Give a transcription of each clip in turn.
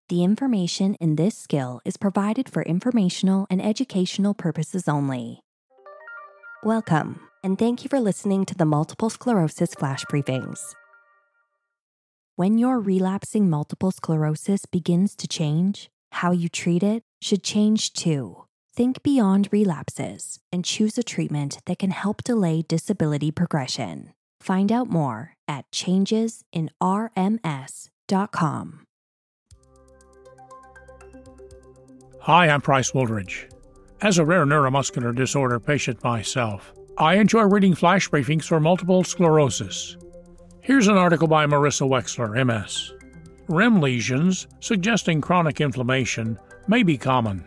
The information in this skill is provided for informational and educational purposes only. Welcome, and thank you for listening to the Multiple Sclerosis Flash Briefings. When your relapsing multiple sclerosis begins to change, how you treat it should change too. Think beyond relapses and choose a treatment that can help delay disability progression. Find out more at changesinrms.com. Hi, I'm Price Woolridge. As a rare neuromuscular disorder patient myself, I enjoy reading flash briefings for multiple sclerosis. Here's an article by Marissa Wexler, MS. REM lesions suggesting chronic inflammation may be common.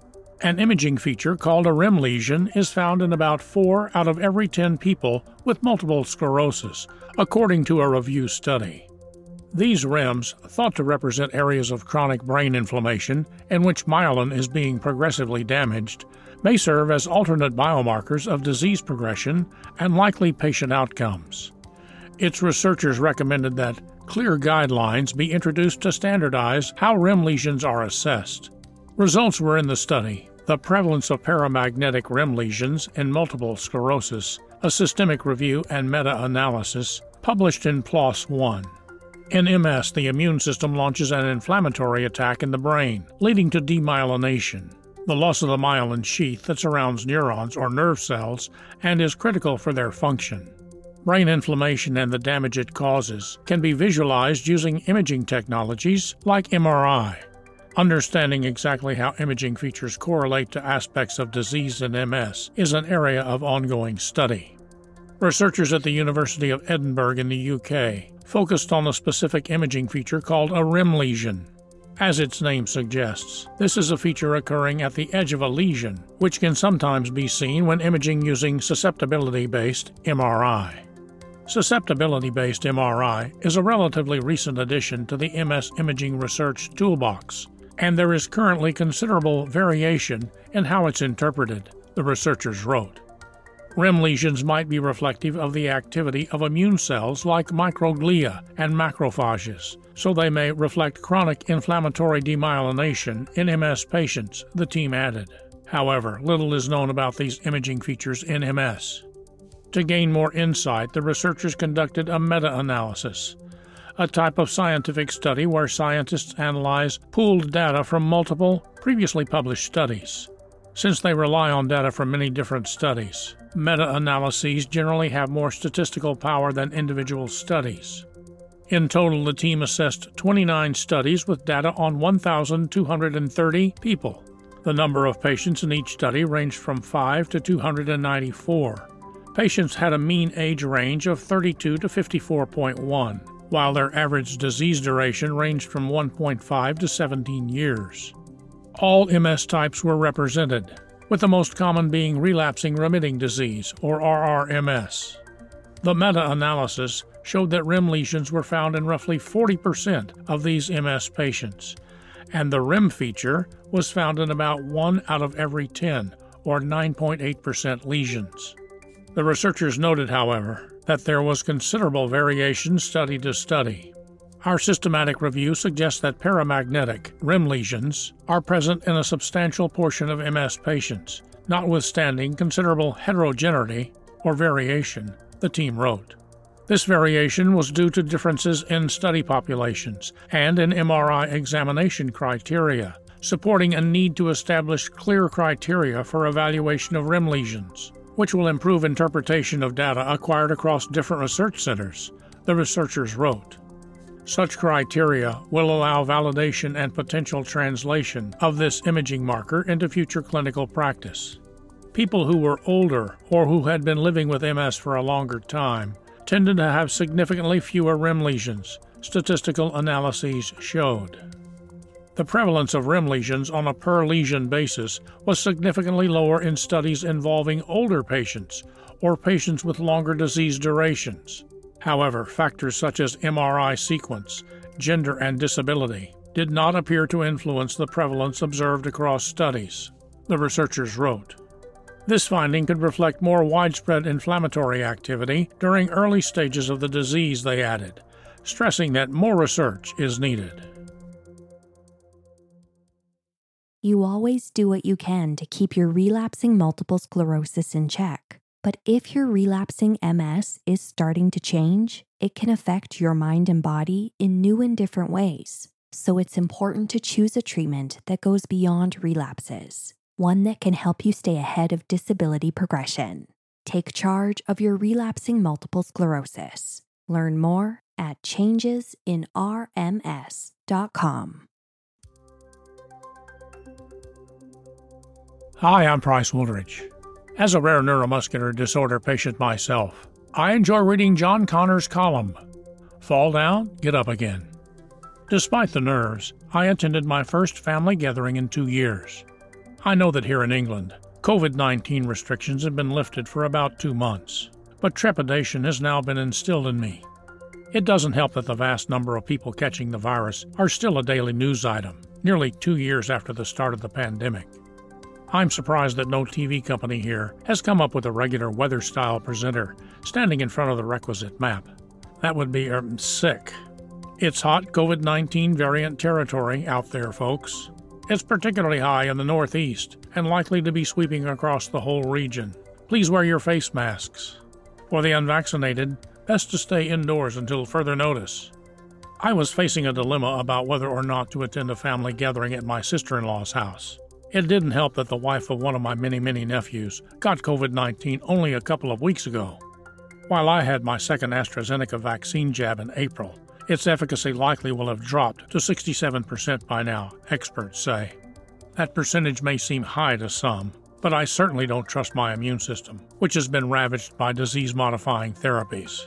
An imaging feature called a REM lesion is found in about 4 out of every 10 people with multiple sclerosis, according to a review study. These REMs, thought to represent areas of chronic brain inflammation in which myelin is being progressively damaged, may serve as alternate biomarkers of disease progression and likely patient outcomes. Its researchers recommended that clear guidelines be introduced to standardize how REM lesions are assessed. Results were in the study, The Prevalence of Paramagnetic REM Lesions in Multiple Sclerosis, a Systemic Review and Meta-Analysis, published in PLOS One. In MS, the immune system launches an inflammatory attack in the brain, leading to demyelination, the loss of the myelin sheath that surrounds neurons or nerve cells and is critical for their function. Brain inflammation and the damage it causes can be visualized using imaging technologies like MRI. Understanding exactly how imaging features correlate to aspects of disease in MS is an area of ongoing study. Researchers at the University of Edinburgh in the UK focused on a specific imaging feature called a REM lesion. As its name suggests, this is a feature occurring at the edge of a lesion, which can sometimes be seen when imaging using susceptibility-based MRI. Susceptibility-based MRI is a relatively recent addition to the MS imaging research toolbox, and there is currently considerable variation in how it's interpreted, the researchers wrote. REM lesions might be reflective of the activity of immune cells like microglia and macrophages, so they may reflect chronic inflammatory demyelination in MS patients, the team added. However, little is known about these imaging features in MS. To gain more insight, the researchers conducted a meta-analysis, a type of scientific study where scientists analyze pooled data from multiple, previously published studies. Since they rely on data from many different studies, meta-analyses generally have more statistical power than individual studies. In total, the team assessed 29 studies with data on 1,230 people. The number of patients in each study ranged from 5 to 294. Patients had a mean age range of 32 to 54.1, while their average disease duration ranged from 1.5 to 17 years. All MS types were represented, with the most common being relapsing remitting disease, or RRMS. The meta-analysis showed that REM lesions were found in roughly 40% of these MS patients, and the REM feature was found in about 1 out of every 10, or 9.8% lesions. The researchers noted, however, that there was considerable variation study to study. Our systematic review suggests that paramagnetic REM lesions are present in a substantial portion of MS patients, notwithstanding considerable heterogeneity or variation, the team wrote. This variation was due to differences in study populations and in MRI examination criteria, supporting a need to establish clear criteria for evaluation of REM lesions, which will improve interpretation of data acquired across different research centers, the researchers wrote. Such criteria will allow validation and potential translation of this imaging marker into future clinical practice. People who were older or who had been living with MS for a longer time tended to have significantly fewer REM lesions, statistical analyses showed. The prevalence of REM lesions on a per-lesion basis was significantly lower in studies involving older patients or patients with longer disease durations. However, factors such as MRI sequence, gender, and disability did not appear to influence the prevalence observed across studies, the researchers wrote. This finding could reflect more widespread inflammatory activity during early stages of the disease, they added, stressing that more research is needed. You always do what you can to keep your relapsing multiple sclerosis in check. But if your relapsing MS is starting to change, it can affect your mind and body in new and different ways. So it's important to choose a treatment that goes beyond relapses, one that can help you stay ahead of disability progression. Take charge of your relapsing multiple sclerosis. Learn more at changesinrms.com. Hi, I'm Price Woolridge. As a rare neuromuscular disorder patient myself, I enjoy reading John Connor's column, Fall Down, Get Up Again. Despite the nerves, I attended my first family gathering in 2 years. I know that here in England, COVID-19 restrictions have been lifted for about 2 months, but trepidation has now been instilled in me. It doesn't help that the vast number of people catching the virus are still a daily news item, nearly 2 years after the start of the pandemic. I'm surprised that no TV company here has come up with a regular weather-style presenter standing in front of the requisite map. That would be sick. It's hot COVID-19 variant territory out there, folks. It's particularly high in the Northeast and likely to be sweeping across the whole region. Please wear your face masks. For the unvaccinated, best to stay indoors until further notice. I was facing a dilemma about whether or not to attend a family gathering at my sister-in-law's house. It didn't help that the wife of one of my many nephews got COVID-19 only a couple of weeks ago. While I had my second AstraZeneca vaccine jab in April, its efficacy likely will have dropped to 67% by now, experts say. That percentage may seem high to some, but I certainly don't trust my immune system, which has been ravaged by disease-modifying therapies.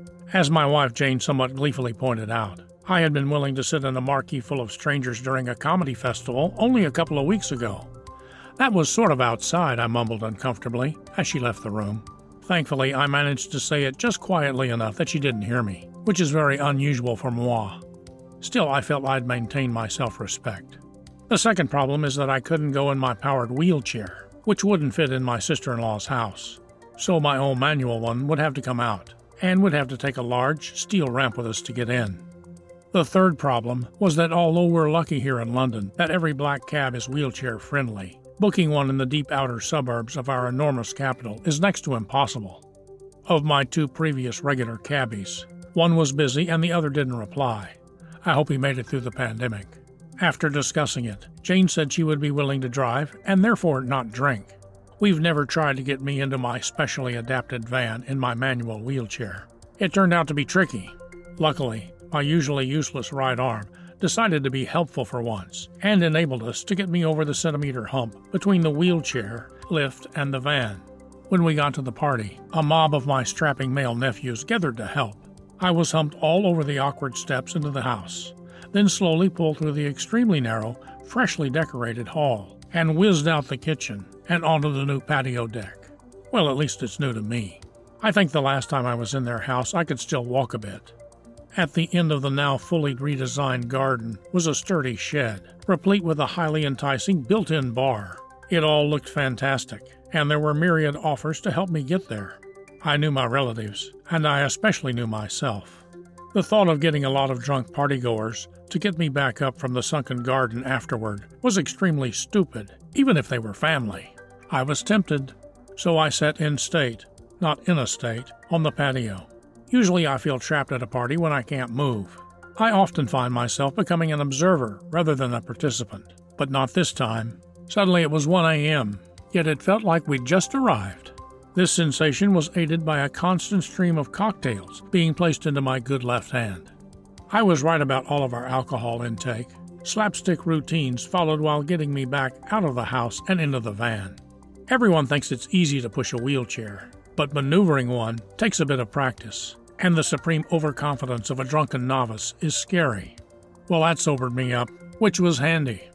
As my wife Jane somewhat gleefully pointed out, I had been willing to sit in a marquee full of strangers during a comedy festival only a couple of weeks ago. That was sort of outside, I mumbled uncomfortably as she left the room. Thankfully, I managed to say it just quietly enough that she didn't hear me, which is very unusual for moi. Still, I felt I'd maintain my self-respect. The second problem is that I couldn't go in my powered wheelchair, which wouldn't fit in my sister-in-law's house. So my old manual one would have to come out, and would have to take a large steel ramp with us to get in. The third problem was that although we're lucky here in London that every black cab is wheelchair-friendly, booking one in the deep outer suburbs of our enormous capital is next to impossible. Of my 2 previous regular cabbies, one was busy and the other didn't reply. I hope he made it through the pandemic. After discussing it, Jane said she would be willing to drive and therefore not drink. We've never tried to get me into my specially adapted van in my manual wheelchair. It turned out to be tricky. Luckily, my usually useless right arm decided to be helpful for once and enabled us to get me over the centimeter hump between the wheelchair, lift, and the van. When we got to the party, a mob of my strapping male nephews gathered to help. I was humped all over the awkward steps into the house, then slowly pulled through the extremely narrow, freshly decorated hall, and whizzed out the kitchen and onto the new patio deck. Well, at least it's new to me. I think the last time I was in their house, I could still walk a bit. At the end of the now fully redesigned garden was a sturdy shed, replete with a highly enticing built-in bar. It all looked fantastic, and there were myriad offers to help me get there. I knew my relatives, and I especially knew myself. The thought of getting a lot of drunk partygoers to get me back up from the sunken garden afterward was extremely stupid, even if they were family. I was tempted, so I sat in state, not in a state, on the patio. Usually I feel trapped at a party when I can't move. I often find myself becoming an observer rather than a participant, but not this time. Suddenly it was 1 a.m., yet it felt like we'd just arrived. This sensation was aided by a constant stream of cocktails being placed into my good left hand. I was right about all of our alcohol intake. Slapstick routines followed while getting me back out of the house and into the van. Everyone thinks it's easy to push a wheelchair, but maneuvering one takes a bit of practice, and the supreme overconfidence of a drunken novice is scary. Well, that sobered me up, which was handy.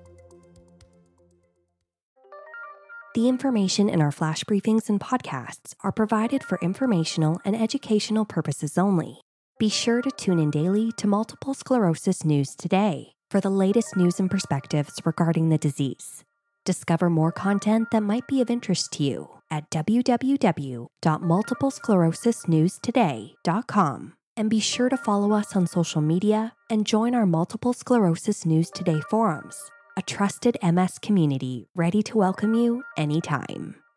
The information in our flash briefings and podcasts are provided for informational and educational purposes only. Be sure to tune in daily to Multiple Sclerosis News Today for the latest news and perspectives regarding the disease. Discover more content that might be of interest to you at www.multiplesclerosisnewstoday.com. And be sure to follow us on social media and join our Multiple Sclerosis News Today forums, a trusted MS community ready to welcome you anytime.